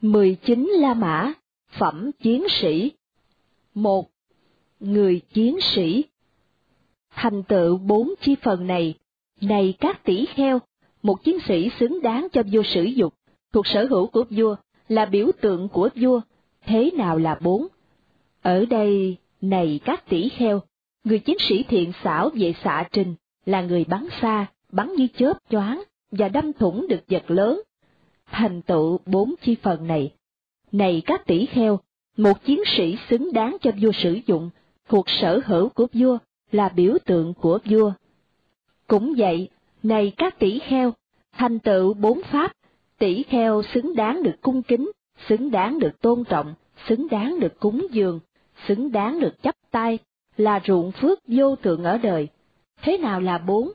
19 La Mã, phẩm chiến sĩ. 1. Người chiến sĩ. Thành tựu 4 chi phần này, này các tỷ kheo, một chiến sĩ xứng đáng cho vua sử dụng, thuộc sở hữu của vua, là biểu tượng của vua. Thế nào là 4? Ở đây, này các tỷ kheo, người chiến sĩ thiện xảo về xạ trình, là người bắn xa, bắn như chớp nhoáng, và đâm thủng được vật lớn. Thành tựu 4 chi phần này, này các tỷ kheo, một chiến sĩ xứng đáng cho vua sử dụng, thuộc sở hữu của vua, là biểu tượng của vua. Cũng vậy, này các tỷ kheo, thành tựu 4 pháp, tỷ kheo xứng đáng được cung kính, xứng đáng được tôn trọng, xứng đáng được cúng dường, xứng đáng được chắp tay, là ruộng phước vô thượng ở đời. Thế nào là 4?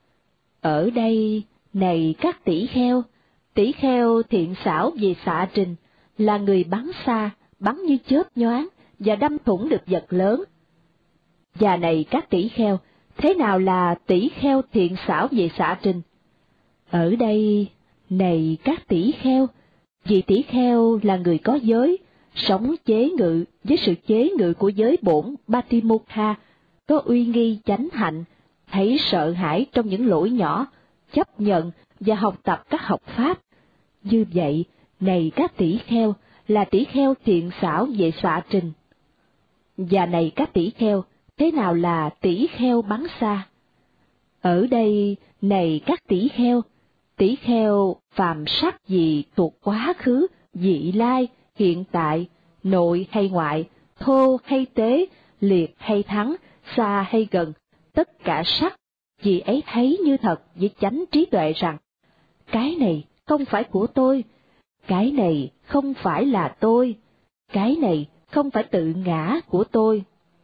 Ở đây, này các tỷ kheo thiện xảo về xạ trình, là người bắn xa, bắn như chớp nhoáng, và đâm thủng được vật lớn. Và này các tỷ kheo, thế nào là tỷ kheo thiện xảo về xạ trình? Ở đây, này các tỷ kheo, vì tỷ kheo là người có giới, sống chế ngự với sự chế ngự của giới bổn Patimokha, có uy nghi chánh hạnh, thấy sợ hãi trong những lỗi nhỏ, chấp nhận và học tập các học pháp. Như vậy, này các tỷ kheo, là tỷ kheo thiện xảo về xạ trình. Và này các tỷ kheo, thế nào là tỷ kheo bắn xa? Ở đây, này các tỷ kheo phàm sắc gì thuộc quá khứ, vị lai, hiện tại, nội hay ngoại, thô hay tế, liệt hay thắng, xa hay gần, tất cả sắc, vì ấy thấy như thật với chánh trí tuệ rằng, cái này không phải của tôi, cái này không phải là tôi, cái này không phải tự ngã của tôi.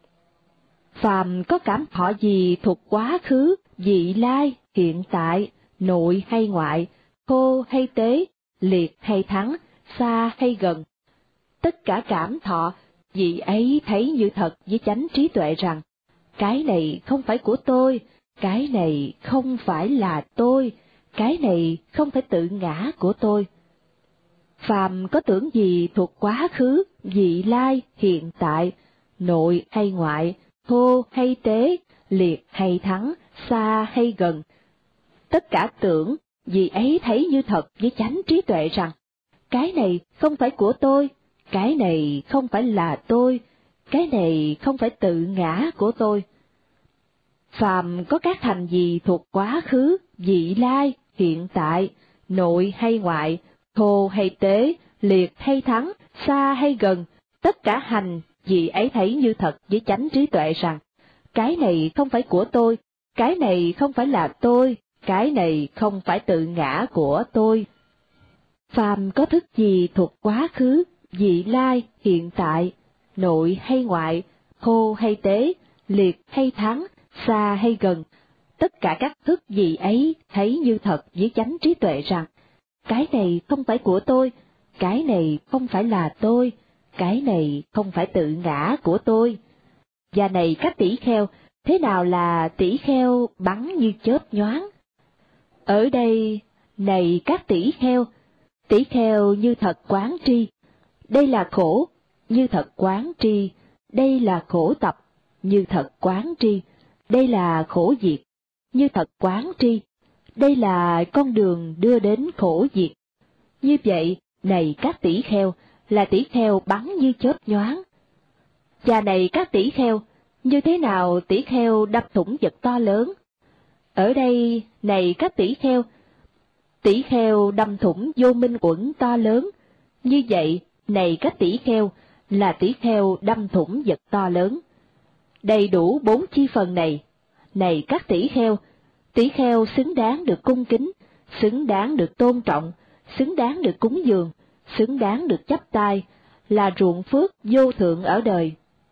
Phàm có cảm thọ gì thuộc quá khứ, vị lai, hiện tại, nội hay ngoại, thô hay tế, liệt hay thắng, xa hay gần, tất cả cảm thọ, vị ấy thấy như thật với chánh trí tuệ rằng, cái này không phải của tôi, cái này không phải là tôi, cái này không phải tự ngã của tôi. Phàm có tưởng gì thuộc quá khứ, vị lai, hiện tại, nội hay ngoại, thô hay tế, liệt hay thắng, xa hay gần, tất cả tưởng, vì ấy thấy như thật với chánh trí tuệ rằng, cái này không phải của tôi, cái này không phải là tôi, cái này không phải tự ngã của tôi. Phàm có các hành gì thuộc quá khứ, vị lai, hiện tại, nội hay ngoại, thô hay tế, liệt hay thắng, xa hay gần, tất cả hành, vì ấy thấy như thật với chánh trí tuệ rằng, cái này không phải của tôi, cái này không phải là tôi, cái này không phải tự ngã của tôi. Phàm có thức gì thuộc quá khứ, vị lai, hiện tại, nội hay ngoại, thô hay tế, liệt hay thắng, xa hay gần, tất cả các thức gì ấy thấy như thật với chánh trí tuệ rằng, cái này không phải của tôi, cái này không phải là tôi, cái này không phải tự ngã của tôi. Và này các tỷ kheo, thế nào là tỷ kheo bắn như chớp nhoáng? Ở đây, này các tỷ kheo như thật quán tri, đây là khổ, như thật quán tri, đây là khổ tập, như thật quán tri, đây là khổ diệt, như thật quán tri, đây là con đường đưa đến khổ diệt. Như vậy, này các tỷ kheo, là tỷ kheo bắn như chớp nhoáng. Và này các tỷ kheo, như thế nào tỷ kheo đâm thủng vật to lớn? Ở đây, này các tỷ kheo đâm thủng vô minh uẩn to lớn. Như vậy, này các tỷ kheo, là tỷ kheo đâm thủng vật to lớn. Đầy đủ 4 chi phần này, này các tỷ kheo xứng đáng được cung kính, xứng đáng được tôn trọng, xứng đáng được cúng dường, xứng đáng được chắp tay, là ruộng phước vô thượng ở đời.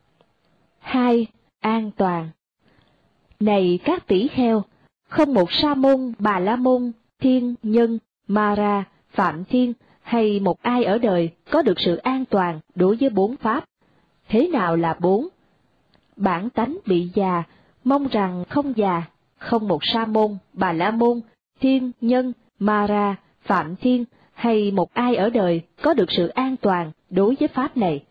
2. An toàn. Này các tỷ kheo, không một sa môn, bà la môn, thiên, nhân, Mara, phạm thiên, hay một ai ở đời có được sự an toàn đối với 4 pháp. Thế nào là 4? Bản tánh bị già, mong rằng không già, không một sa môn, bà la môn, thiên, nhân, Mara, phạm thiên, hay một ai ở đời có được sự an toàn đối với pháp này.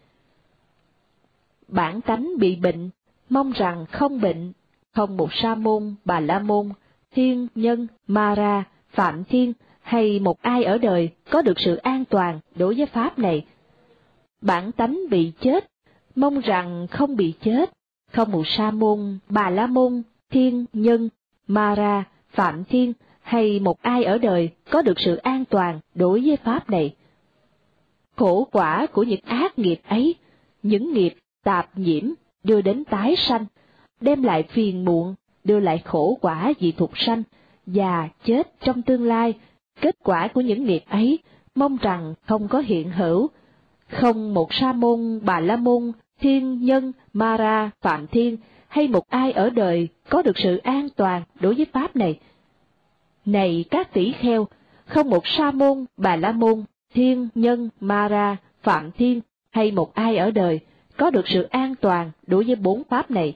Bản tánh bị bệnh, mong rằng không bệnh, không một sa môn, bà la môn, thiên nhân, ma ra, phạm thiên hay một ai ở đời có được sự an toàn đối với pháp này. Bản tánh bị chết, mong rằng không bị chết, không một sa môn, bà la môn, thiên nhân, ma ra, phạm thiên hay một ai ở đời có được sự an toàn đối với pháp này. Khổ quả của những ác nghiệp ấy, những nghiệp tạp nhiễm đưa đến tái sanh, đem lại phiền muộn, đưa lại khổ quả vì thục sanh, và chết trong tương lai. Kết quả của những nghiệp ấy, mong rằng không có hiện hữu, không một sa môn, bà la môn, thiên nhân, ma ra, phạm thiên hay một ai ở đời có được sự an toàn đối với pháp này. Này các tỷ kheo, không một sa môn, bà la môn, thiên nhân, ma ra, phạm thiên hay một ai ở đời có được sự an toàn đối với bốn pháp này.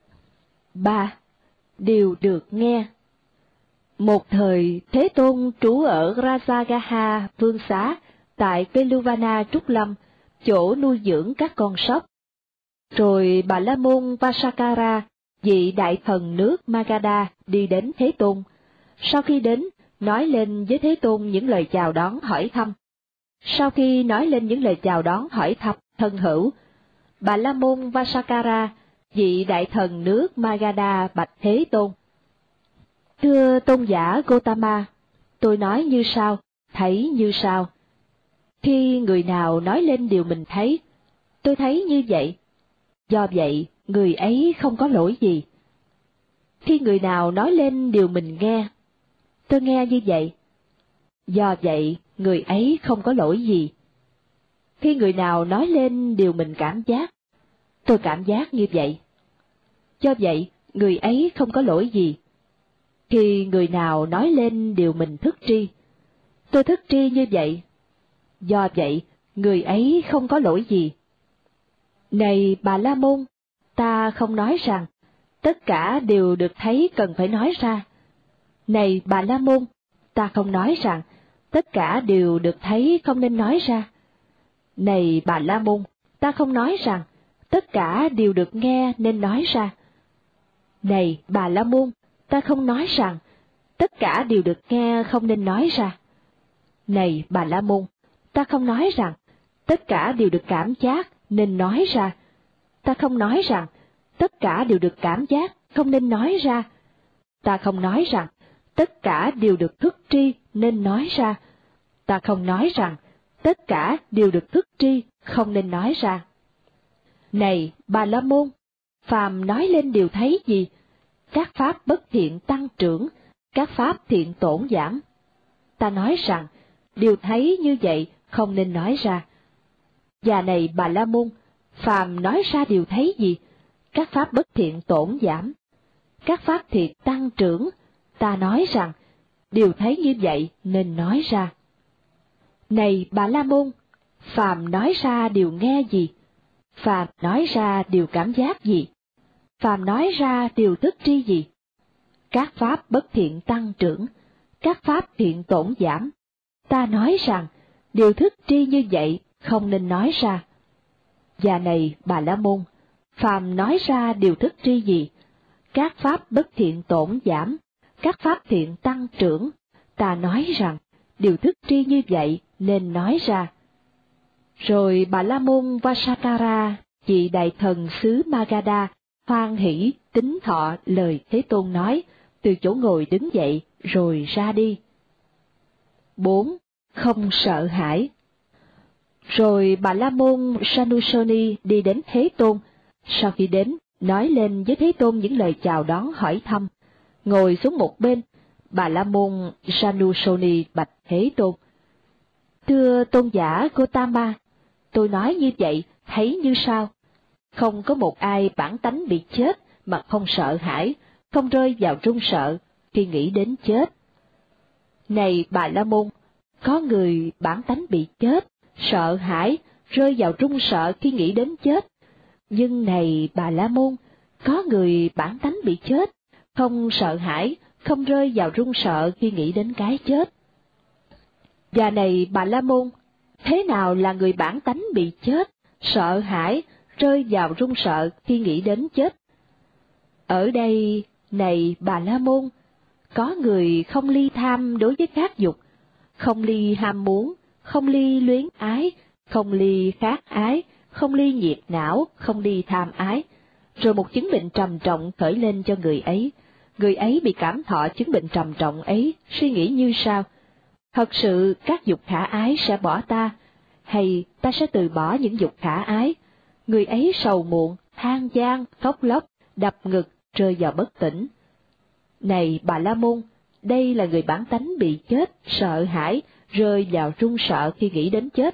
3. Điều được nghe. Một thời, Thế Tôn trú ở Rajagaha Vương Xá, tại Veluvana Trúc Lâm, chỗ nuôi dưỡng các con sóc. Rồi Bà La Môn Vasakara, vị đại thần nước Magadha, đi đến Thế Tôn. Sau khi đến, nói lên với Thế Tôn những lời chào đón hỏi thăm. Sau khi nói lên những lời chào đón hỏi thăm thân hữu, Bà La Môn Vasakara, vị đại thần nước Magadha bạch Thế Tôn: Thưa tôn giả Gotama, tôi nói như sau, thấy như sau. Khi người nào nói lên điều mình thấy, tôi thấy như vậy. Do vậy, người ấy không có lỗi gì. Khi người nào nói lên điều mình nghe, tôi nghe như vậy. Do vậy, người ấy không có lỗi gì. Khi người nào nói lên điều mình cảm giác, tôi cảm giác như vậy. Do vậy, người ấy không có lỗi gì. Khi người nào nói lên điều mình thức tri, tôi thức tri như vậy. Do vậy, người ấy không có lỗi gì. Này Bà La Môn, ta không nói rằng tất cả đều được thấy cần phải nói ra. Này Bà La Môn, ta không nói rằng tất cả đều được thấy không nên nói ra. Này Bà La Môn, ta không nói rằng tất cả đều được nghe nên nói ra. Này Bà La Môn, ta không nói rằng tất cả đều được nghe không nên nói ra. Này Bà La Môn, ta không nói rằng tất cả đều được cảm giác nên nói ra. Ta không nói rằng tất cả đều được cảm giác không nên nói ra. Ta không nói rằng tất cả đều được thức tri nên nói ra. Ta không nói rằng tất cả đều được thức tri không nên nói ra. Này Bà La Môn, phàm nói lên điều thấy gì, các pháp bất thiện tăng trưởng, các pháp thiện tổn giảm. Ta nói rằng điều thấy như vậy không nên nói ra. Và này Bà La Môn, phàm nói ra điều thấy gì, các pháp bất thiện tổn giảm, các pháp thiện tăng trưởng. Ta nói rằng điều thấy như vậy nên nói ra. Này Bà La Môn, phàm nói ra điều nghe gì, phàm nói ra điều cảm giác gì, phàm nói ra điều thức tri gì, các pháp bất thiện tăng trưởng, các pháp thiện tổn giảm. Ta nói rằng điều thức tri như vậy không nên nói ra. Và này Bà La Môn, phàm nói ra điều thức tri gì, các pháp bất thiện tổn giảm, các pháp thiện tăng trưởng. Ta nói rằng điều thức tri như vậy nên nói ra. Rồi Bà La Môn Vasakara, vị đại thần xứ Magadha, hoan hỷ tín thọ lời Thế Tôn nói, từ chỗ ngồi đứng dậy rồi ra đi. 4. Không sợ hãi. Rồi Bà La Môn Sanusoni đi đến Thế Tôn. Sau khi đến, nói lên với Thế Tôn những lời chào đón hỏi thăm. Ngồi xuống một bên, Bà La Môn Sanusoni bạch Thế Tôn: Thưa tôn giả Gotama, tôi nói như vậy thấy như sau. Không có một ai bản tánh bị chết mà không sợ hãi, không rơi vào run sợ khi nghĩ đến chết. Này Bà La Môn, có người bản tánh bị chết, sợ hãi, rơi vào run sợ khi nghĩ đến chết. Nhưng này Bà La Môn, có người bản tánh bị chết, không sợ hãi, không rơi vào run sợ khi nghĩ đến cái chết. Và này Bà La Môn, thế nào là người bản tánh bị chết, sợ hãi, rơi vào run sợ khi nghĩ đến chết? Ở đây, này Bà La Môn, có người không ly tham đối với các dục, không ly ham muốn, không ly luyến ái, không ly khát ái, không ly nhiệt não, không ly tham ái. Rồi một chứng bệnh trầm trọng khởi lên cho người ấy. Người ấy bị cảm thọ chứng bệnh trầm trọng ấy, suy nghĩ như sau: thật sự các dục khả ái sẽ bỏ ta, hay ta sẽ từ bỏ những dục khả ái? Người ấy sầu muộn, than van, khóc lóc, đập ngực, rơi vào bất tỉnh. Này Bà La Môn, đây là người bản tánh bị chết, sợ hãi, rơi vào run sợ khi nghĩ đến chết.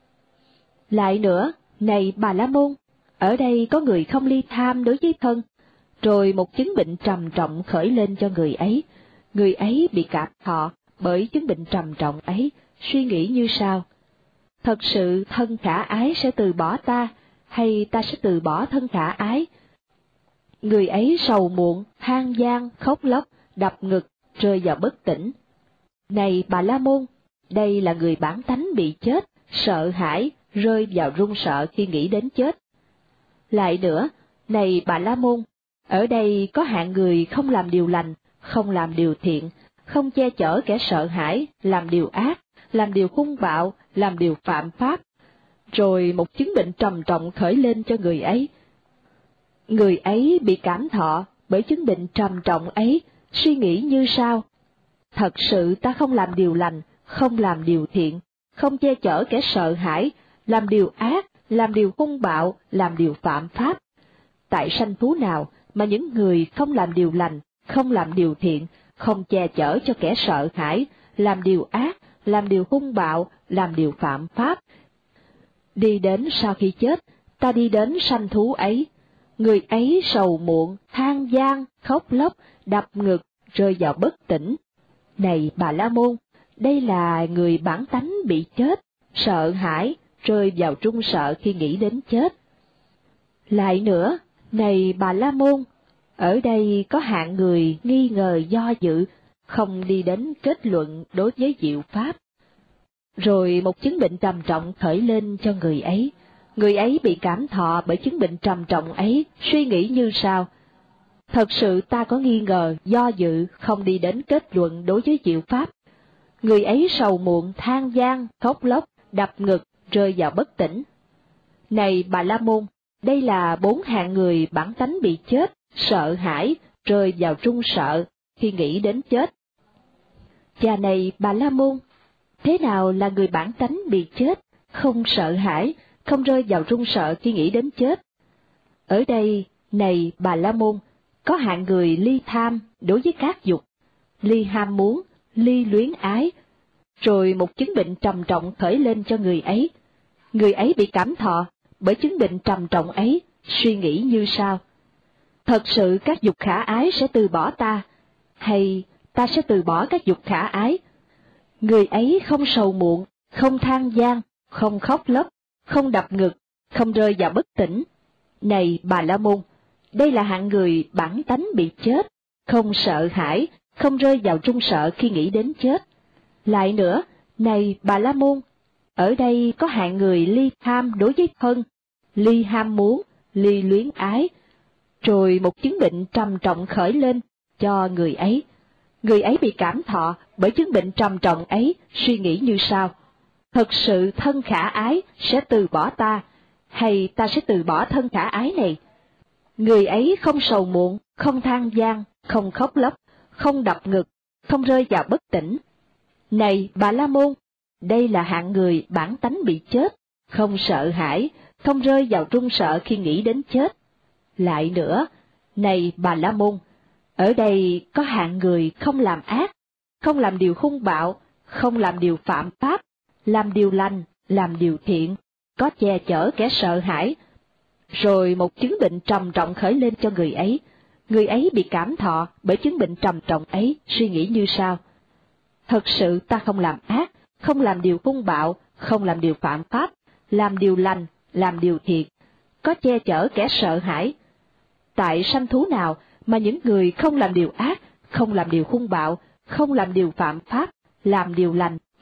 Lại nữa, này Bà La Môn, ở đây có người không ly tham đối với thân, rồi một chứng bệnh trầm trọng khởi lên cho người ấy bị cảm thọ bởi chứng bệnh trầm trọng ấy, suy nghĩ như sau: thật sự thân khả ái sẽ từ bỏ ta, hay ta sẽ từ bỏ thân khả ái? Người ấy sầu muộn, than van, khóc lóc, đập ngực, rơi vào bất tỉnh. Này Bà La Môn, đây là người bản tánh bị chết, sợ hãi, rơi vào run sợ khi nghĩ đến chết. Lại nữa, này Bà La Môn, ở đây có hạng người không làm điều lành, không làm điều thiện, không che chở kẻ sợ hãi, làm điều ác, làm điều hung bạo, làm điều phạm pháp. Rồi một chứng bệnh trầm trọng khởi lên cho người ấy. Người ấy bị cảm thọ bởi chứng bệnh trầm trọng ấy, suy nghĩ như sau: thật sự ta không làm điều lành, không làm điều thiện, không che chở kẻ sợ hãi, làm điều ác, làm điều hung bạo, làm điều phạm pháp. Tại sanh thú nào mà những người không làm điều lành, không làm điều thiện, không che chở cho kẻ sợ hãi, làm điều ác, làm điều hung bạo, làm điều phạm pháp? Đi đến sau khi chết, ta đi đến sanh thú ấy. Người ấy sầu muộn, than van, khóc lóc, đập ngực, rơi vào bất tỉnh. Này Bà La Môn, đây là người bản tánh bị chết, sợ hãi, rơi vào run sợ khi nghĩ đến chết. Lại nữa, này Bà La Môn, ở đây có hạng người nghi ngờ do dự, không đi đến kết luận đối với diệu pháp. Rồi một chứng bệnh trầm trọng khởi lên cho người ấy bị cảm thọ bởi chứng bệnh trầm trọng ấy, suy nghĩ như sau: thật sự ta có nghi ngờ, do dự, không đi đến kết luận đối với diệu pháp. Người ấy sầu muộn, than van, khóc lóc, đập ngực, rơi vào bất tỉnh. Này Bà La Môn, đây là 4 hạng người bản tánh bị chết, sợ hãi, rơi vào run sợ khi nghĩ đến chết. Và này Bà La Môn, thế nào là người bản tánh bị chết, không sợ hãi, không rơi vào run sợ khi nghĩ đến chết? Ở đây, này Bà La Môn, có hạng người ly tham đối với các dục, ly ham muốn, ly luyến ái. Rồi một chứng bệnh trầm trọng khởi lên cho người ấy bị cảm thọ bởi chứng bệnh trầm trọng ấy, suy nghĩ như sau: thật sự các dục khả ái sẽ từ bỏ ta, hay ta sẽ từ bỏ các dục khả ái? Người ấy không sầu muộn, không than van, không khóc lóc, không đập ngực, không rơi vào bất tỉnh. Này Bà La Môn, đây là hạng người bản tánh bị chết, không sợ hãi, không rơi vào run sợ khi nghĩ đến chết. Lại nữa, này Bà La Môn, ở đây có hạng người ly tham đối với thân, ly ham muốn, ly luyến ái. Rồi một chứng bệnh trầm trọng khởi lên cho người ấy bị cảm thọ bởi chứng bệnh trầm trọng ấy, suy nghĩ như sau: thật sự thân khả ái sẽ từ bỏ ta, hay ta sẽ từ bỏ thân khả ái này? Người ấy không sầu muộn, không than van, không khóc lóc, không đập ngực, không rơi vào bất tỉnh. Này Bà La Môn, đây là hạng người bản tánh bị chết, không sợ hãi, không rơi vào run sợ khi nghĩ đến chết. Lại nữa, này Bà La Môn, ở đây có hạng người không làm ác, không làm điều hung bạo, không làm điều phạm pháp, làm điều lành, làm điều thiện, có che chở kẻ sợ hãi. Rồi một chứng bệnh trầm trọng khởi lên cho người ấy bị cảm thọ bởi chứng bệnh trầm trọng ấy, suy nghĩ như sau: thật sự ta không làm ác, không làm điều hung bạo, không làm điều phạm pháp, làm điều lành, làm điều thiện, có che chở kẻ sợ hãi. Tại sanh thú nào mà những người không làm điều ác, không làm điều hung bạo, không làm điều phạm pháp, làm điều lành,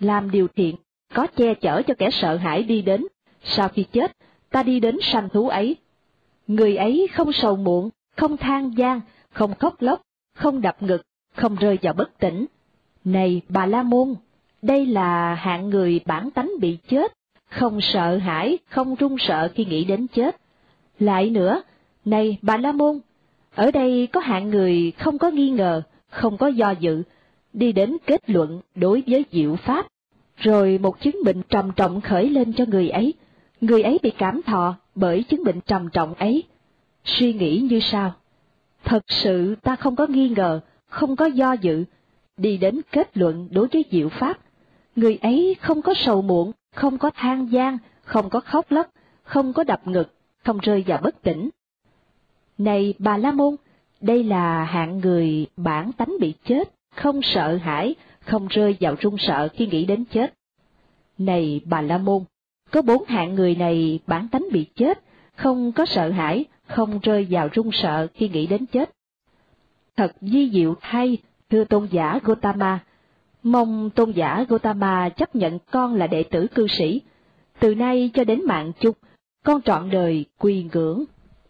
làm điều thiện, có che chở cho kẻ sợ hãi đi đến, sau khi chết, ta đi đến sanh thú ấy. Người ấy không sầu muộn, không than gian, không khóc lóc, không đập ngực, không rơi vào bất tỉnh. Này Bà La Môn, đây là hạng người bản tánh bị chết, không sợ hãi, không run sợ khi nghĩ đến chết. Lại nữa, này Bà La Môn, ở đây có hạng người không có nghi ngờ, không có do dự, đi đến kết luận đối với diệu pháp, rồi một chứng bệnh trầm trọng khởi lên cho người ấy bị cảm thọ bởi chứng bệnh trầm trọng ấy. Suy nghĩ như sau: thật sự ta không có nghi ngờ, không có do dự, đi đến kết luận đối với diệu pháp. Người ấy không có sầu muộn, không có than gian, không có khóc lóc, không có đập ngực, không rơi vào bất tỉnh. Này Bà La Môn, đây là hạng người bản tánh bị chết, không sợ hãi, không rơi vào run sợ khi nghĩ đến chết. Này Bà La Môn, có 4 hạng người này bản tánh bị chết, không có sợ hãi, không rơi vào run sợ khi nghĩ đến chết. Thật vi diệu thay, thưa tôn giả Gotama, mong tôn giả Gotama chấp nhận con là đệ tử cư sĩ, từ nay cho đến mạng chung, con trọn đời quy ngưỡng.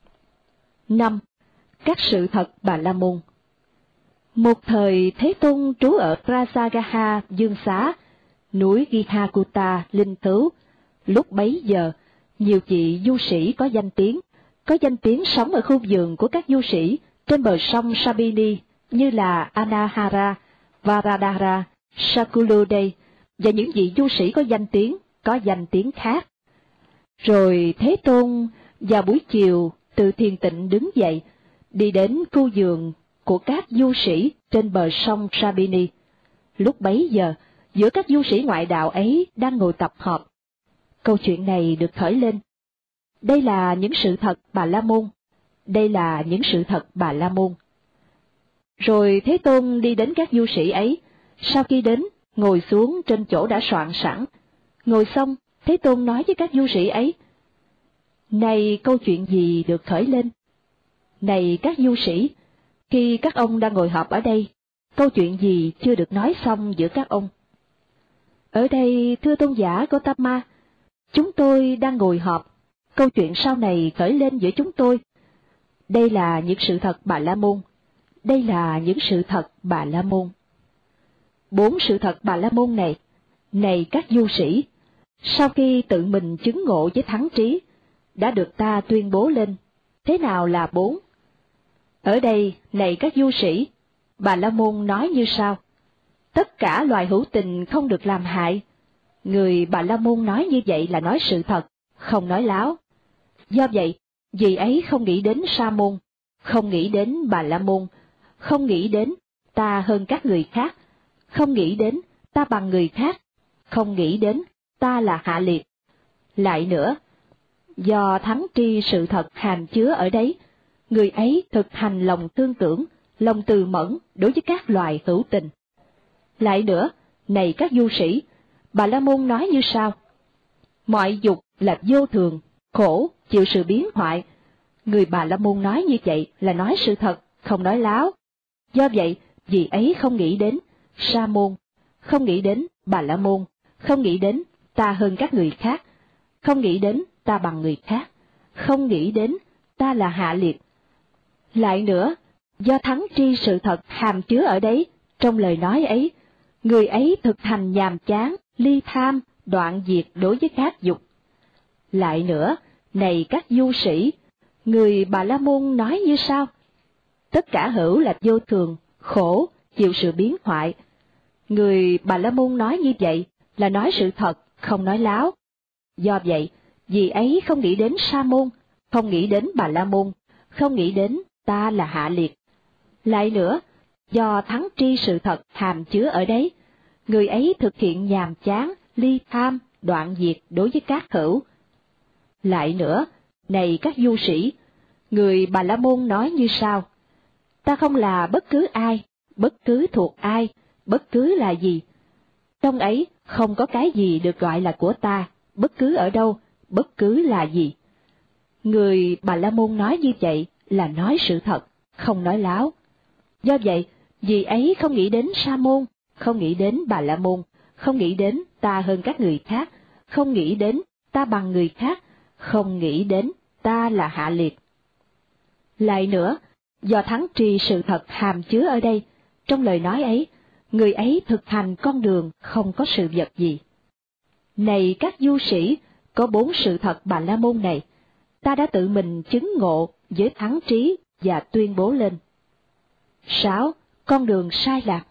5. Các sự thật Bà La Môn. Một thời Thế Tôn trú ở Prasagaha Dương Xá, núi Gihakuta linh thứu. Lúc bấy giờ, nhiều vị du sĩ có danh tiếng sống ở khu vườn của các du sĩ trên bờ sông Sabini như là Anahara, Varadhara, Sakulode và những vị du sĩ có danh tiếng khác. Rồi Thế Tôn vào buổi chiều từ thiền tịnh đứng dậy, đi đến khu vườn của các du sĩ trên bờ sông Sabini. Lúc bấy giờ, giữa các du sĩ ngoại đạo ấy đang ngồi tập họp. Câu chuyện này được khởi lên: đây là những sự thật Bà La Môn, đây là những sự thật Bà La Môn. Rồi Thế Tôn đi đến các du sĩ ấy, sau khi đến, ngồi xuống trên chỗ đã soạn sẵn. Ngồi xong, Thế Tôn nói với các du sĩ ấy: này câu chuyện gì được khởi lên? Này các du sĩ, khi các ông đang ngồi họp ở đây, câu chuyện gì chưa được nói xong giữa các ông? Ở đây, thưa tôn giả Gotama, chúng tôi đang ngồi họp, câu chuyện sau này khởi lên giữa chúng tôi. Đây là những sự thật Bà La Môn, đây là những sự thật Bà La Môn. 4 sự thật Bà La Môn này, này các du sĩ, sau khi tự mình chứng ngộ với thắng trí, đã được ta tuyên bố lên. Thế nào là 4? Ở đây, này các du sĩ, Bà La Môn nói như sau: tất cả loài hữu tình không được làm hại. Người Bà La Môn nói như vậy là nói sự thật, không nói láo. Do vậy, vì ấy không nghĩ đến Sa Môn, không nghĩ đến Bà La Môn, không nghĩ đến ta hơn các người khác, không nghĩ đến ta bằng người khác, không nghĩ đến ta là hạ liệt. Lại nữa, do thắng tri sự thật hàm chứa ở đấy, người ấy thực hành lòng thương tưởng, lòng từ mẫn đối với các loài hữu tình. Lại nữa, này các du sĩ, Bà La Môn nói như sau: mọi dục là vô thường, khổ, chịu sự biến hoại. Người Bà La Môn nói như vậy là nói sự thật, không nói láo. Do vậy, vì ấy không nghĩ đến Sa Môn, không nghĩ đến Bà La Môn, không nghĩ đến ta hơn các người khác, không nghĩ đến ta bằng người khác, không nghĩ đến ta là hạ liệt. Lại nữa, do thắng tri sự thật hàm chứa ở đấy, trong lời nói ấy, người ấy thực hành nhàm chán, ly tham, đoạn diệt đối với các dục. Lại nữa, này các du sĩ, người Bà La Môn nói như sau: tất cả hữu là vô thường, khổ, chịu sự biến hoại. Người Bà La Môn nói như vậy là nói sự thật, không nói láo. Do vậy, vì ấy không nghĩ đến Sa Môn, không nghĩ đến Bà La Môn, không nghĩ đến ta là hạ liệt. Lại nữa, do thắng tri sự thật hàm chứa ở đấy, người ấy thực hiện nhàm chán, ly tham, đoạn diệt đối với các hữu. Lại nữa, này các du sĩ, người Bà La Môn nói như sau: ta không là bất cứ ai, bất cứ thuộc ai, bất cứ là gì. Trong ấy không có cái gì được gọi là của ta, bất cứ ở đâu, bất cứ là gì. Người Bà La Môn nói như vậy là nói sự thật, không nói láo. Do vậy, vì ấy không nghĩ đến Sa Môn, không nghĩ đến Bà La Môn, không nghĩ đến ta hơn các người khác, không nghĩ đến ta bằng người khác, không nghĩ đến ta là hạ liệt. Lại nữa, do thắng tri sự thật hàm chứa ở đây, trong lời nói ấy, người ấy thực hành con đường không có sự vật gì. Này các du sĩ, có 4 sự thật Bà La Môn này, ta đã tự mình chứng ngộ với thắng trí và tuyên bố lên. 6. Con đường sai lạc.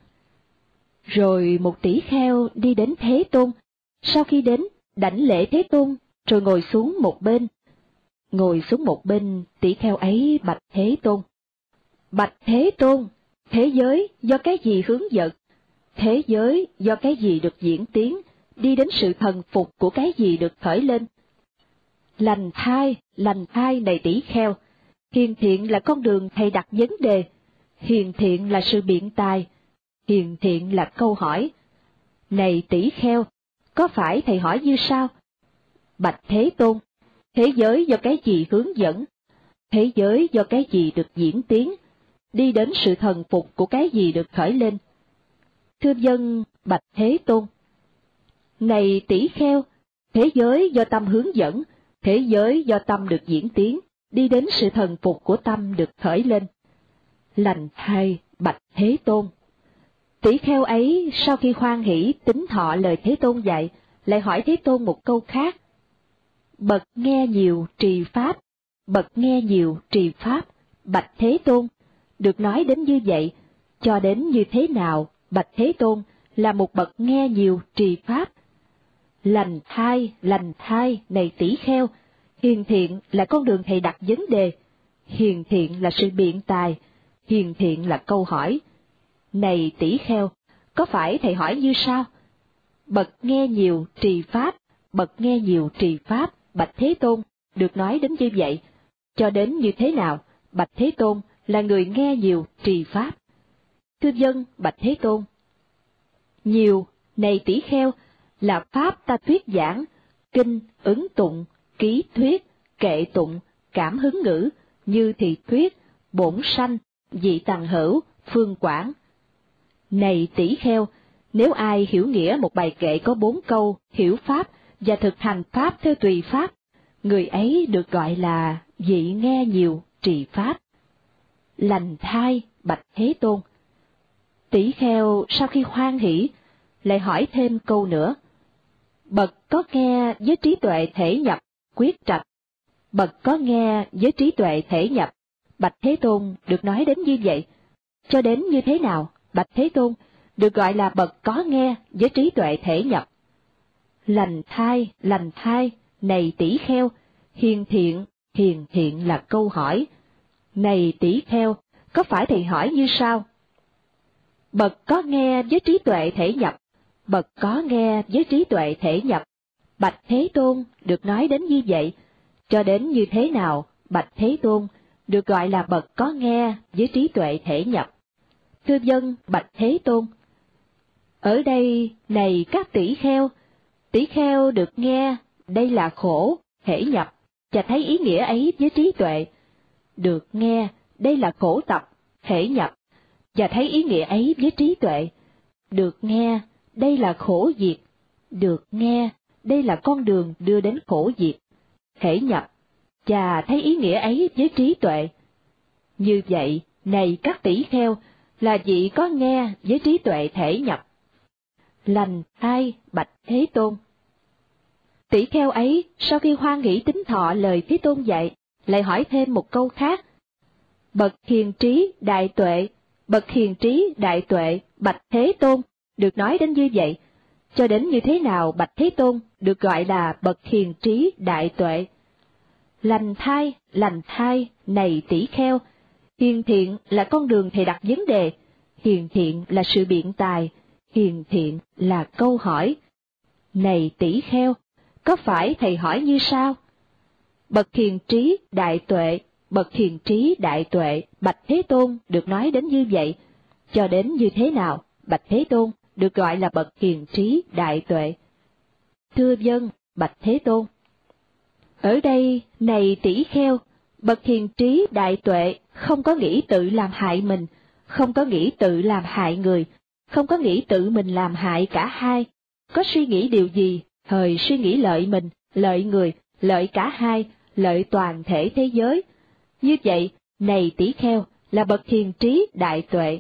Rồi một tỷ kheo đi đến Thế Tôn, sau khi đến, đảnh lễ Thế Tôn, rồi ngồi xuống một bên. Ngồi xuống một bên, tỷ kheo ấy bạch Thế Tôn. Bạch Thế Tôn, thế giới do cái gì hướng dẫn? Thế giới do cái gì được diễn tiến, đi đến sự thần phục của cái gì được khởi lên? Lành thai này tỷ kheo, hiền thiện là con đường thầy đặt vấn đề, hiền thiện là sự biện tài, hiền thiện là câu hỏi. Này tỷ kheo, có phải thầy hỏi như sao? Bạch Thế Tôn, thế giới do cái gì hướng dẫn? Thế giới do cái gì được diễn tiến, đi đến sự thần phục của cái gì được khởi lên? Thưa dân, bạch Thế Tôn. Này tỷ kheo, thế giới do tâm hướng dẫn, thế giới do tâm được diễn tiến, đi đến sự thần phục của tâm được khởi lên. Lành thai, bạch Thế Tôn. Tỷ kheo ấy sau khi hoan hỷ tín thọ lời Thế Tôn dạy, lại hỏi Thế Tôn một câu khác. Bậc nghe nhiều trì pháp, bậc nghe nhiều trì pháp, bạch Thế Tôn. Được nói đến như vậy, cho đến như thế nào, bạch Thế Tôn, là một bậc nghe nhiều trì pháp? Lành thai, này tỷ kheo, hiền thiện là con đường thầy đặt vấn đề, hiền thiện là sự biện tài, hiền thiện là câu hỏi. Này tỷ kheo, có phải thầy hỏi như sao? Bậc nghe nhiều trì pháp, bậc nghe nhiều trì pháp, bạch Thế Tôn, được nói đến như vậy, cho đến như thế nào, bạch Thế Tôn, là người nghe nhiều trì pháp? Thưa dân, bạch Thế Tôn. Nhiều, này tỷ kheo, là pháp ta thuyết giảng, kinh, ứng tụng, ký thuyết, kệ tụng, cảm hứng ngữ, như thì thuyết, bổn sanh, dị tằng hữu, phương quảng. Này tỷ kheo, nếu ai hiểu nghĩa một bài kệ có 4 câu, hiểu pháp và thực hành pháp theo tùy pháp, người ấy được gọi là dị nghe nhiều trì pháp. Lành thai, bạch Thế Tôn. Tỷ kheo sau khi hoan hỷ, lại hỏi thêm câu nữa. Bậc có nghe với trí tuệ thể nhập, quyết trạch. Bậc có nghe với trí tuệ thể nhập, bạch Thế Tôn, được nói đến như vậy. Cho đến như thế nào, bạch Thế Tôn, được gọi là bậc có nghe với trí tuệ thể nhập? Lành thai, này tỷ kheo, hiền thiện là câu hỏi. Này tỷ kheo, có phải thầy hỏi như sau? Bậc có nghe với trí tuệ thể nhập, bậc có nghe với trí tuệ thể nhập, bạch Thế Tôn, được nói đến như vậy, cho đến như thế nào, bạch Thế Tôn, được gọi là bậc có nghe với trí tuệ thể nhập? Thưa dân, bạch Thế Tôn. Ở đây, này các tỷ kheo được nghe, đây là khổ, thể nhập, và thấy ý nghĩa ấy với trí tuệ. Được nghe, đây là khổ tập, thể nhập, và thấy ý nghĩa ấy với trí tuệ. Được nghe, đây là khổ diệt. Được nghe, đây là con đường đưa đến khổ diệt. Thể nhập, và thấy ý nghĩa ấy với trí tuệ. Như vậy, này các tỷ kheo, là vị có nghe với trí tuệ thể nhập. Lành thai, bạch Thế Tôn. Tỷ kheo ấy, sau khi hoan hỷ tín thọ lời Thế Tôn dạy, lại hỏi thêm một câu khác. Bậc hiền trí đại tuệ, bậc hiền trí đại tuệ, bạch Thế Tôn, được nói đến như vậy, cho đến như thế nào bạch Thế Tôn, được gọi là bậc hiền trí đại tuệ? Lành thai, này tỷ kheo, hiền thiện là con đường thầy đặt vấn đề, hiền thiện là sự biện tài, hiền thiện là câu hỏi. Này tỷ kheo, có phải thầy hỏi như sao? Bậc hiền trí đại tuệ, bậc hiền trí đại tuệ, bạch Thế Tôn, được nói đến như vậy, cho đến như thế nào, bạch Thế Tôn, được gọi là bậc hiền trí đại tuệ? Thưa dân, bạch Thế Tôn. Ở đây, này tỷ kheo, bậc hiền trí đại tuệ không có nghĩ tự làm hại mình, không có nghĩ tự làm hại người, không có nghĩ tự mình làm hại cả hai, có suy nghĩ điều gì, hời suy nghĩ lợi mình, lợi người, lợi cả hai, lợi toàn thể thế giới. Như vậy, này tỷ kheo, là bậc hiền trí đại tuệ.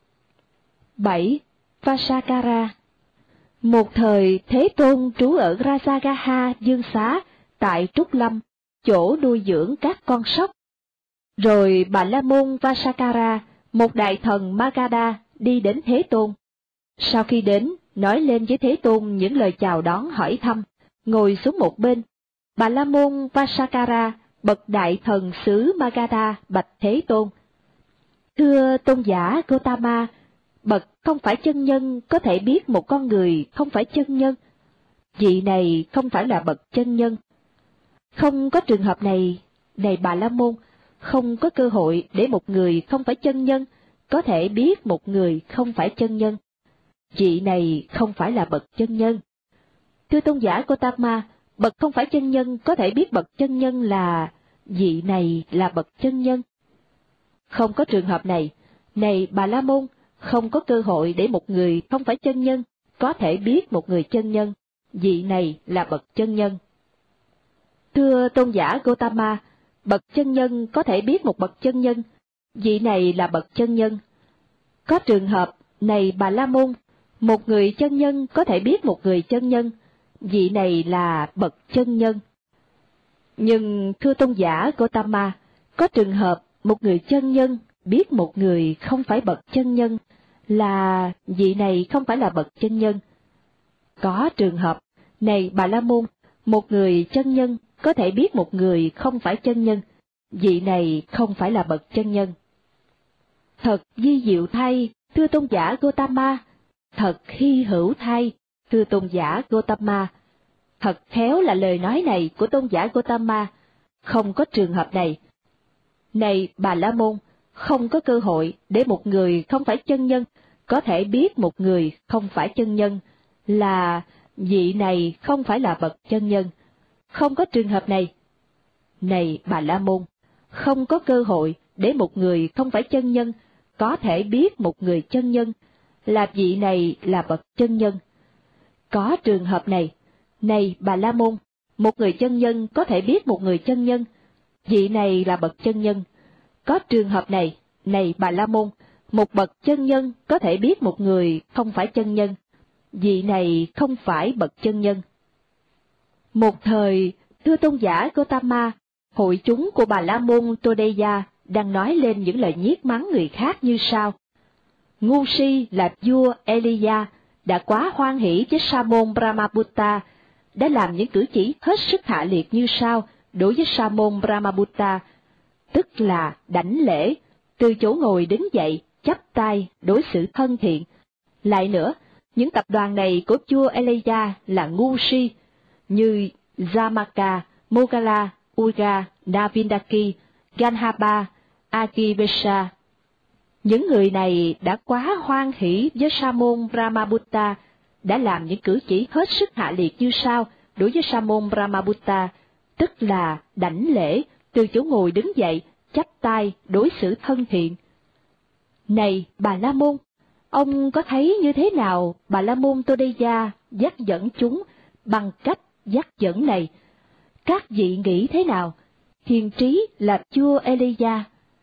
7. Vasakara. Một thời Thế Tôn trú ở Rajagaha Dương Xá, tại Trúc Lâm, chỗ nuôi dưỡng các con sóc. Rồi Bà La Môn Vasakara, một đại thần Magadha, đi đến Thế Tôn. Sau khi đến, nói lên với Thế Tôn những lời chào đón hỏi thăm, ngồi xuống một bên. Bà La Môn Vasakara, bậc đại thần xứ Magadha, bạch Thế Tôn: Thưa tôn giả Gotama, bậc không phải chân nhân có thể biết một con người không phải chân nhân. Vị này không phải là bậc chân nhân. Không có trường hợp này, này Bà La Môn, không có cơ hội để một người không phải chân nhân có thể biết một người không phải chân nhân. Vị này không phải là bậc chân nhân. Thưa tôn giả Gotama, bậc không phải chân nhân có thể biết bậc chân nhân là vị này là bậc chân nhân. Không có trường hợp này, này Bà La Môn, không có cơ hội để một người không phải chân nhân có thể biết một người chân nhân, vị này là bậc chân nhân. Thưa tôn giả Gotama, bậc chân nhân có thể biết một bậc chân nhân, vị này là bậc chân nhân. Có trường hợp, này Bà La Môn, một người chân nhân có thể biết một người chân nhân, vị này là bậc chân nhân. Nhưng thưa tôn giả Gotama, có trường hợp một người chân nhân biết một người không phải bậc chân nhân, là vị này không phải là bậc chân nhân. Có trường hợp, này Bà La Môn, một người chân nhân có thể biết một người không phải chân nhân, vị này không phải là bậc chân nhân. Thật vi diệu thay, thưa tôn giả Gotama, thật hy hữu thay, thưa tôn giả Gotama. Thật khéo là lời nói này của tôn giả Gotama, không có trường hợp này. Này Bà La Môn, không có cơ hội để một người không phải chân nhân có thể biết một người không phải chân nhân, là vị này không phải là bậc chân nhân. Không có trường hợp này. Này Bà La Môn, không có cơ hội để một người không phải chân nhân có thể biết một người chân nhân, là vị này là bậc chân nhân. Có trường hợp này. Này Bà La Môn, một người chân nhân có thể biết một người chân nhân, vị này là bậc chân nhân. Có trường hợp này. Này Bà La Môn, một bậc chân nhân có thể biết một người không phải chân nhân, vị này không phải bậc chân nhân. Một thời, thưa tôn giả Gotama, hội chúng của Bà La Môn Todeya đang nói lên những lời nhiếc mắng người khác như sau: Ngu si là vua Elia đã quá hoan hỷ với Sa môn Brahmabutta, đã làm những cử chỉ hết sức hạ liệt như sau đối với Sa môn Brahmabutta, tức là đảnh lễ, từ chỗ ngồi đứng dậy, chắp tay, đối xử thân thiện. Lại nữa, những tập đoàn này của vua Elia là ngu si, như Jamaka, Mogala, Uga, Navindaki, Ganhaba, Akivesha. Những người này đã quá hoan hỷ với Sa môn Brahmabutta, đã làm những cử chỉ hết sức hạ liệt như sau đối với Sa môn Brahmabutta, tức là đảnh lễ, từ chỗ ngồi đứng dậy, chắp tay, đối xử thân thiện. Này Bà La Môn, ông có thấy như thế nào Bà La Môn Todeya dắt dẫn chúng bằng cách dắt dẫn này? Các vị nghĩ thế nào? Hiền trí là vua Elia.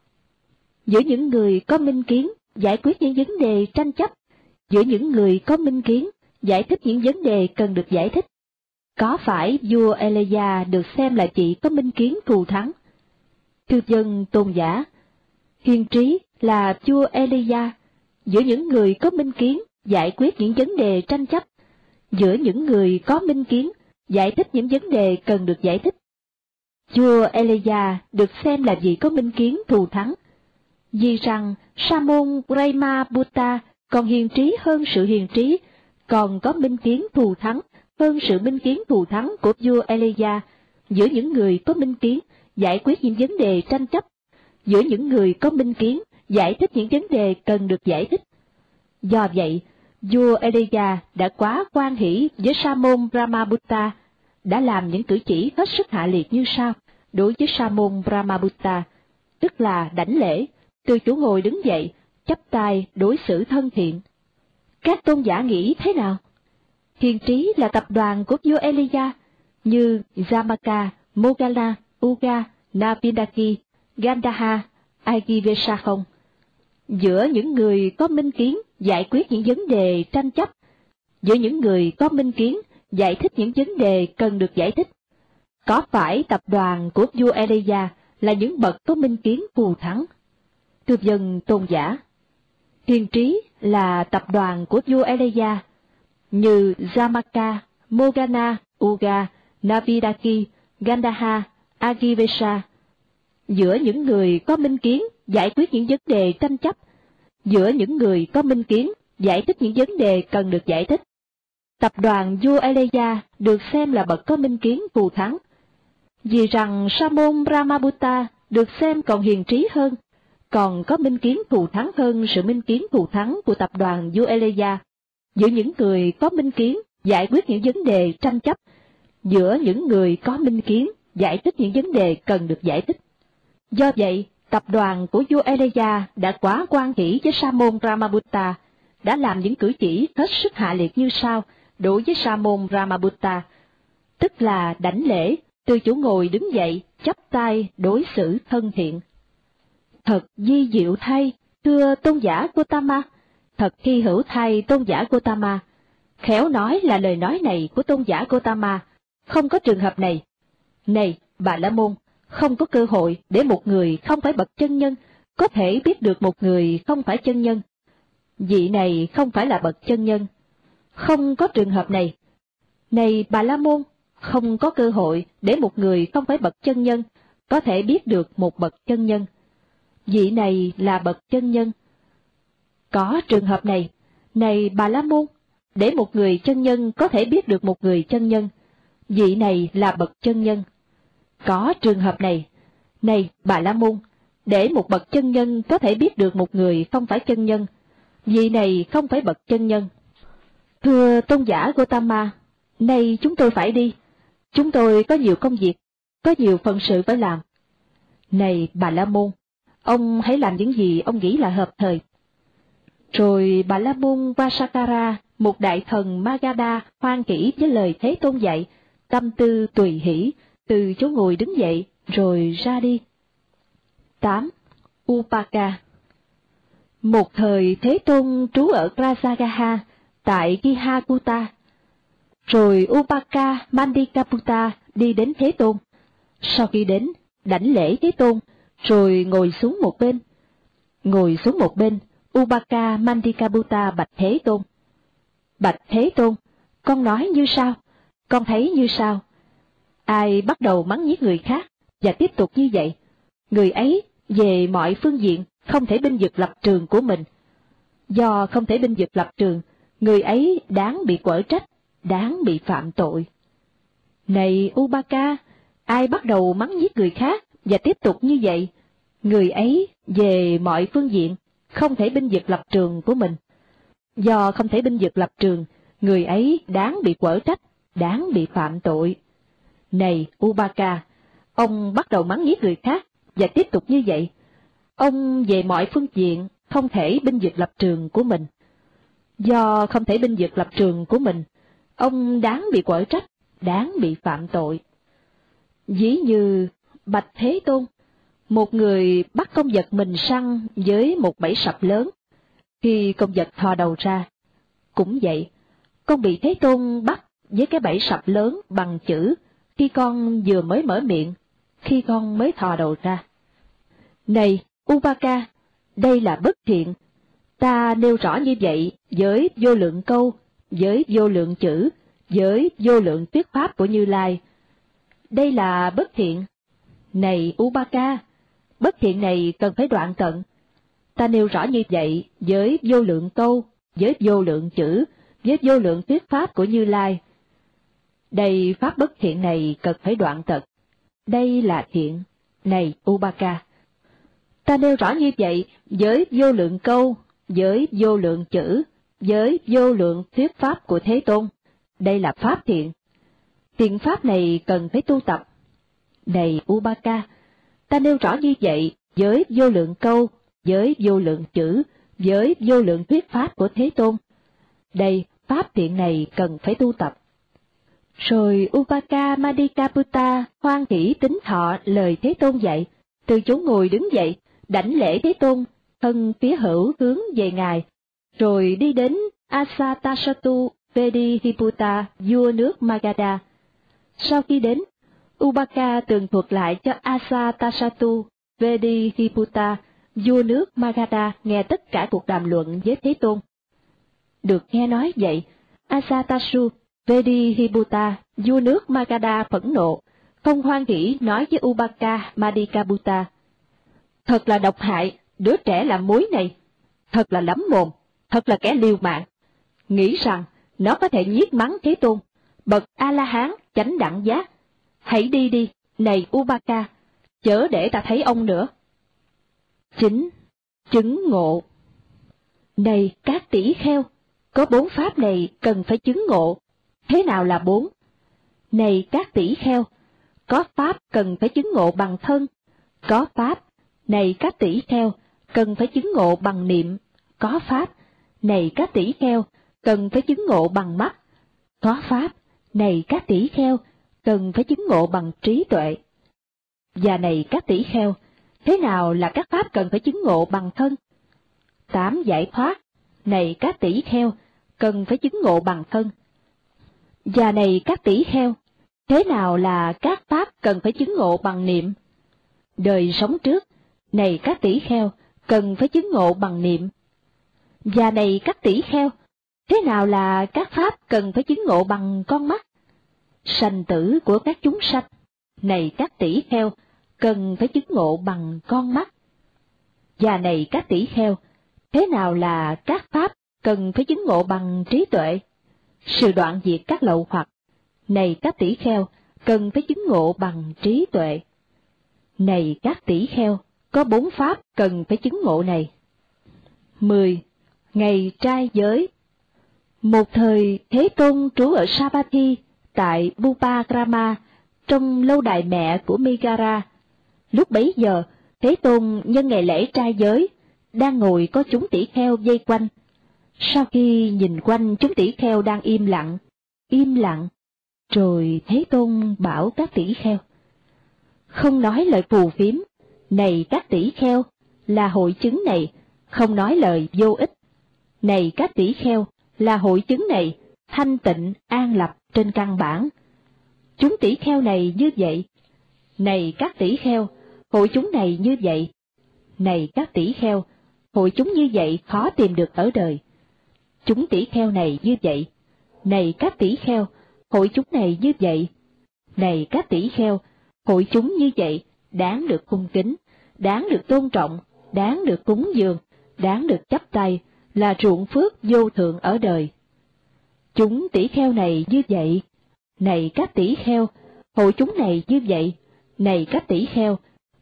Giữa những người có minh kiến, giải quyết những vấn đề tranh chấp, giữa những người có minh kiến, giải thích những vấn đề cần được giải thích. Có phải vua Elia được xem là chỉ có minh kiến thù thắng? Thưa dân tôn giả, hiền trí là vua Elia, giữa những người có minh kiến, giải quyết những vấn đề tranh chấp, giữa những người có minh kiến, giải thích những vấn đề cần được giải thích. Vua Elia được xem là vị có minh kiến thù thắng, vì rằng Sa môn Brahmabutta còn hiền trí hơn sự hiền trí, còn có minh kiến thù thắng hơn sự minh kiến thù thắng của vua Elia, giữa những người có minh kiến, giải quyết những vấn đề tranh chấp, giữa những người có minh kiến, giải thích những vấn đề cần được giải thích. Do vậy, vua Elia đã quá hoan hỷ với Sa môn Brahmabutta, đã làm những cử chỉ hết sức hạ liệt như sau đối với Sa môn Brahmabutta, tức là đảnh lễ, từ chỗ ngồi đứng dậy, chắp tay, đối xử thân thiện. Các tôn giả nghĩ thế nào? Thiền trí là tập đoàn của vua Elijah, như Jamaka, Mogala, Uga, Navindaki, Gandha, Agivesa không? Giữa những người có minh kiến giải quyết những vấn đề tranh chấp, giữa những người có minh kiến giải thích những vấn đề cần được giải thích. Có phải tập đoàn của vua Elijah là những bậc có minh kiến thù thắng? Thưa dân tôn giả, thiền trí là tập đoàn của vua Elijah, như Jamaka, Mogana, Uga, Navidaki, Gandha, Agivesa. Giữa những người có minh kiến giải quyết những vấn đề tranh chấp, giữa những người có minh kiến giải thích những vấn đề cần được giải thích. Tập đoàn vua Elijah được xem là bậc có minh kiến thù thắng, vì rằng Sa môn Brahmagupta được xem còn hiền trí hơn, còn có minh kiến thù thắng hơn sự minh kiến thù thắng của tập đoàn vua Elijah. Giữa những người có minh kiến giải quyết những vấn đề tranh chấp, giữa những người có minh kiến giải thích những vấn đề cần được giải thích. Do vậy, tập đoàn của vua Elijah đã quá hoan hỷ với Sa môn Brahmagupta, đã làm những cử chỉ hết sức hạ liệt như sau đối với Sa môn Brahmagupta, tức là đảnh lễ, từ chỗ ngồi đứng dậy, chắp tay đối xử thân thiện. Thật di diệu thay, thưa tôn giả Gotama, thật hy hữu thay tôn giả Gotama. Khéo nói là lời nói này của tôn giả Gotama, không có trường hợp này. Này, Bà La Môn, không có cơ hội để một người không phải bậc chân nhân có thể biết được một người không phải chân nhân. Vị này không phải là bậc chân nhân. Không có trường hợp này. Này Bà La Môn, không có cơ hội để một người không phải bậc chân nhân có thể biết được một bậc chân nhân. Vị này là bậc chân nhân. Có trường hợp này. Này Bà La Môn, để một người chân nhân có thể biết được một người chân nhân. Vị này là bậc chân nhân. Có trường hợp này. Này Bà La Môn, để một bậc chân nhân có thể biết được một người không phải chân nhân. Vị này không phải bậc chân nhân. Thưa tôn giả Gotama, nay chúng tôi phải đi. Chúng tôi có nhiều công việc, có nhiều phận sự phải làm. Này Bà La Môn, ông hãy làm những gì ông nghĩ là hợp thời. Rồi Bà La Môn Vasakara, một đại thần Magadha, hoan hỷ với lời Thế Tôn dạy, tâm tư tùy hỷ, từ chỗ ngồi đứng dậy, rồi ra đi. 8. Upaka. Một thời Thế Tôn trú ở Rajagaha, tại Gihakuta. Rồi Upaka Mandikaputta đi đến Thế Tôn. Sau khi đến, đảnh lễ Thế Tôn, rồi ngồi xuống một bên. Ngồi xuống một bên, Upaka Mandikaputta bạch Thế Tôn. Bạch Thế Tôn, con nói như sao? Con thấy như sao? Ai bắt đầu mắng nhiếc người khác, và tiếp tục như vậy, người ấy về mọi phương diện không thể bênh vực lập trường của mình. Do không thể bênh vực lập trường, người ấy đáng bị quở trách, đáng bị phạm tội. Này Upaka, ai bắt đầu mắng nhiếc người khác và tiếp tục như vậy, người ấy về mọi phương diện không thể bênh vực lập trường của mình. Do không thể bênh vực lập trường, người ấy đáng bị quở trách, đáng bị phạm tội. Này Upaka, ông bắt đầu mắng nhiếc người khác và tiếp tục như vậy, ông về mọi phương diện không thể bênh vực lập trường của mình. Do không thể bênh vực lập trường của mình, ông đáng bị quở trách, đáng bị phạm tội. Ví như bạch Thế Tôn, một người bắt con vật mình săn với một bẫy sập lớn, khi con vật thò đầu ra. Cũng vậy, con bị Thế Tôn bắt với cái bẫy sập lớn bằng chữ khi con vừa mới mở miệng, khi con mới thò đầu ra. Này Upaka, đây là bất thiện. Ta nêu rõ như vậy với vô lượng câu, với vô lượng chữ, với vô lượng thuyết pháp của Như Lai. Đây là bất thiện. Này Upaka, bất thiện này cần phải đoạn tận. Ta nêu rõ như vậy với vô lượng câu, với vô lượng chữ, với vô lượng thuyết pháp của Như Lai. Đây pháp bất thiện này cần phải đoạn tận. Đây là thiện. Này Upaka, ta nêu rõ như vậy với vô lượng câu, với vô lượng chữ, với vô lượng thuyết pháp của Thế Tôn. Đây là pháp thiện. Thiện pháp này cần phải tu tập. Này Upaka, ta nêu rõ như vậy với vô lượng câu, với vô lượng chữ, với vô lượng thuyết pháp của Thế Tôn. Đây, pháp thiện này cần phải tu tập. Rồi Upaka Madikaputta hoan hỷ tín thọ lời Thế Tôn dạy, từ chỗ ngồi đứng dậy, đảnh lễ Thế Tôn, thân phía hữu hướng về Ngài, rồi đi đến Asatasattu Vedihiputta, vua nước Magadha. Sau khi đến, Upaka tường thuật lại cho Asatasattu Vedihiputta, vua nước Magadha nghe tất cả cuộc đàm luận với Thế Tôn. Được nghe nói vậy, Asatasattu Vedihiputta, vua nước Magadha phẫn nộ, không hoan hỷ nói với Upaka Madikaputta: thật là độc hại, đứa trẻ làm muối này, thật là lắm mồm, thật là kẻ liều mạng, nghĩ rằng nó có thể nhiếc mắng Thế Tôn, bậc A-la-hán chánh đẳng giác. Hãy đi đi, này Upaka, chớ để ta thấy ông nữa. 9. Chứng ngộ. Này các tỷ kheo, có 4 pháp này cần phải chứng ngộ. Thế nào là 4? Này các tỷ kheo, có pháp cần phải chứng ngộ bằng thân, có pháp, này các tỷ kheo, cần phải chứng ngộ bằng niệm, có pháp, này các tỷ kheo, cần phải chứng ngộ bằng mắt, có pháp, này các tỷ kheo, cần phải chứng ngộ bằng trí tuệ. Và này các tỷ kheo, thế nào là các pháp cần phải chứng ngộ bằng thân? 8 giải thoát, này các tỷ kheo, cần phải chứng ngộ bằng thân. Và này các tỷ kheo, thế nào là các pháp cần phải chứng ngộ bằng niệm? Đời sống trước, này các tỷ kheo, cần phải chứng ngộ bằng niệm. Và này các tỷ kheo, thế nào là các pháp cần phải chứng ngộ bằng con mắt? Sanh tử của các chúng sanh, này các tỷ kheo, cần phải chứng ngộ bằng con mắt. Và này các tỷ kheo, thế nào là các pháp cần phải chứng ngộ bằng trí tuệ? Sự đoạn diệt các lậu hoặc, này các tỷ kheo, cần phải chứng ngộ bằng trí tuệ. Này các tỷ kheo, có 4 pháp cần phải chứng ngộ này. 10. Ngày trai giới. Một thời Thế Tôn trú ở Savatthi tại Bupakrama, trong lâu đài mẹ của Megara. Lúc bấy giờ, Thế Tôn nhân ngày lễ trai giới, đang ngồi có chúng tỷ kheo vây quanh. Sau khi nhìn quanh chúng tỷ kheo đang im lặng, rồi Thế Tôn bảo các tỷ kheo: không nói lời phù phiếm, này các tỷ kheo, là hội chứng này, không nói lời vô ích. Này các tỷ kheo, là hội chứng này, thanh tịnh, an lập trên căn bản. Chúng tỷ kheo này như vậy. Này các tỷ kheo, hội chúng này như vậy. Này các tỷ kheo, hội chúng như vậy khó tìm được ở đời. Chúng tỷ kheo này như vậy. Này các tỷ kheo, hội chúng này như vậy. Này các tỷ kheo, hội chúng như vậy, đáng được cung kính, đáng được tôn trọng, đáng được cúng dường, đáng được chắp tay, là ruộng phước vô thượng ở đời. Chúng tỷ kheo này như vậy. Này các tỷ kheo, hội chúng này như vậy. Này các tỷ kheo,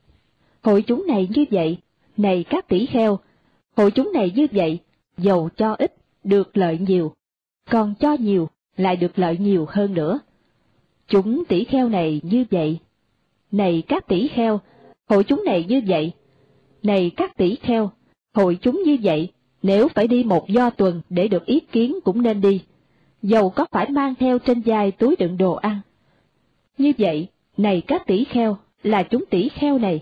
hội chúng này như vậy. Này các tỷ kheo, hội chúng này như vậy, dầu cho ít, được lợi nhiều, còn cho nhiều, lại được lợi nhiều hơn nữa. Chúng tỷ kheo này như vậy. Này các tỷ kheo, hội chúng này như vậy. Này các tỷ kheo, hội chúng như vậy, nếu phải đi một do tuần để được ý kiến cũng nên đi, dầu có phải mang theo trên vai túi đựng đồ ăn. Như vậy, này các tỷ kheo, là chúng tỷ kheo này.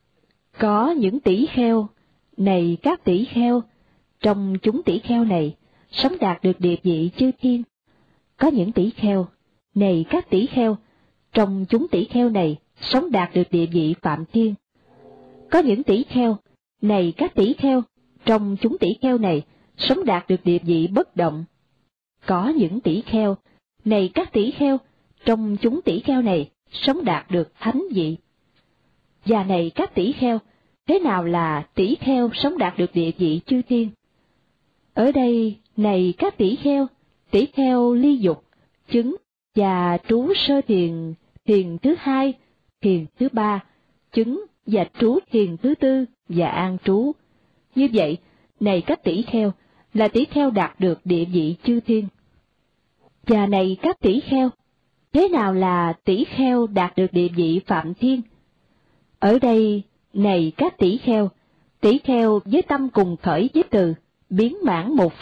Có những tỷ kheo, này các tỷ kheo, trong chúng tỷ kheo này, sống đạt được địa vị chư thiên. Có những tỷ kheo, này các tỷ kheo, trong chúng tỷ kheo này, sống đạt được địa vị phạm thiên. Có những tỷ kheo, này các tỷ kheo, trong chúng tỷ kheo này, sống đạt được địa vị bất động. Có những tỷ kheo, này các tỷ kheo, trong chúng tỷ kheo này, sống đạt được thánh vị. Và này các tỷ kheo, thế nào là tỷ kheo sống đạt được địa vị chư thiên? Ở đây, này các tỷ kheo ly dục, chứng và trú sơ thiền, thiền thứ 2, thiền thứ 3, chứng và trú thiền thứ 4 và an trú. Như vậy, này các tỷ kheo, là tỷ kheo đạt được địa vị chư thiên. Và này các tỷ kheo, thế nào là tỷ kheo đạt được địa vị phạm thiên? Ở đây, này các tỷ kheo với tâm cùng khởi với từ, biến mãn một phương,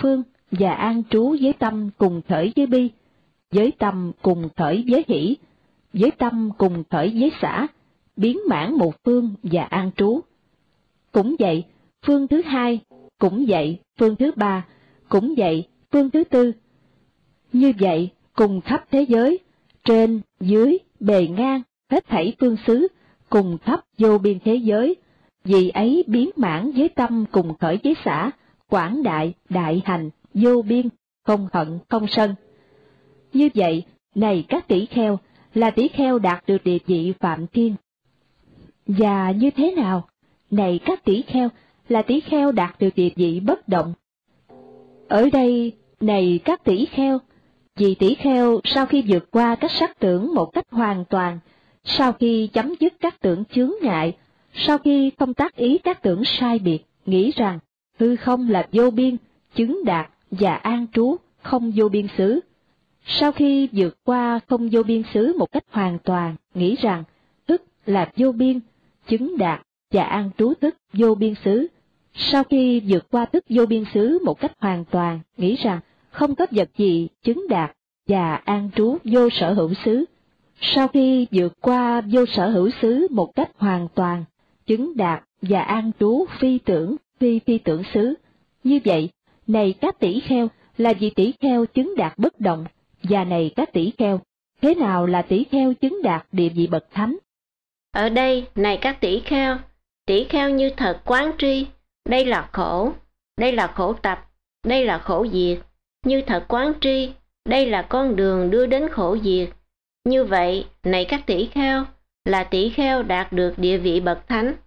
và an trú với tâm cùng khởi với bi, với tâm cùng khởi với hỷ, với tâm cùng khởi với xả, biến mãn một phương và an trú. Cũng vậy, phương thứ hai, cũng vậy, phương thứ ba, cũng vậy, phương thứ tư. Như vậy, cùng khắp thế giới, trên, dưới, bề ngang, hết thảy phương xứ, cùng khắp vô biên thế giới, vì ấy biến mãn với tâm cùng khởi với xả, quảng đại, đại hành, vô biên, không hận, không sân. Như vậy, này các tỷ kheo, là tỷ kheo đạt được địa vị Phạm Thiên. Và như thế nào? Này các tỷ kheo, là tỷ kheo đạt được địa vị bất động. Ở đây, này các tỷ kheo, vì tỷ kheo sau khi vượt qua các sắc tưởng một cách hoàn toàn, sau khi chấm dứt các tưởng chướng ngại, sau khi không tác ý các tưởng sai biệt, nghĩ rằng hư không là vô biên, chứng đạt và an trú không vô biên xứ. Sau khi vượt qua không vô biên xứ một cách hoàn toàn, nghĩ rằng thức là vô biên, chứng đạt và an trú thức vô biên xứ. Sau khi vượt qua thức vô biên xứ một cách hoàn toàn, nghĩ rằng không có vật gì chứng đạt và an trú vô sở hữu xứ. Sau khi vượt qua vô sở hữu xứ một cách hoàn toàn, chứng đạt và an trú phi tưởng, phi tưởng xứ. Như vậy, này các tỷ kheo, là vì tỷ kheo chứng đạt bất động, và này các tỷ kheo, thế nào là tỷ kheo chứng đạt địa vị bậc thánh? Ở đây, này các tỷ kheo như thật quán tri, đây là khổ tập, đây là khổ diệt, như thật quán tri, đây là con đường đưa đến khổ diệt. Như vậy, này các tỷ kheo, là tỷ kheo đạt được địa vị bậc thánh.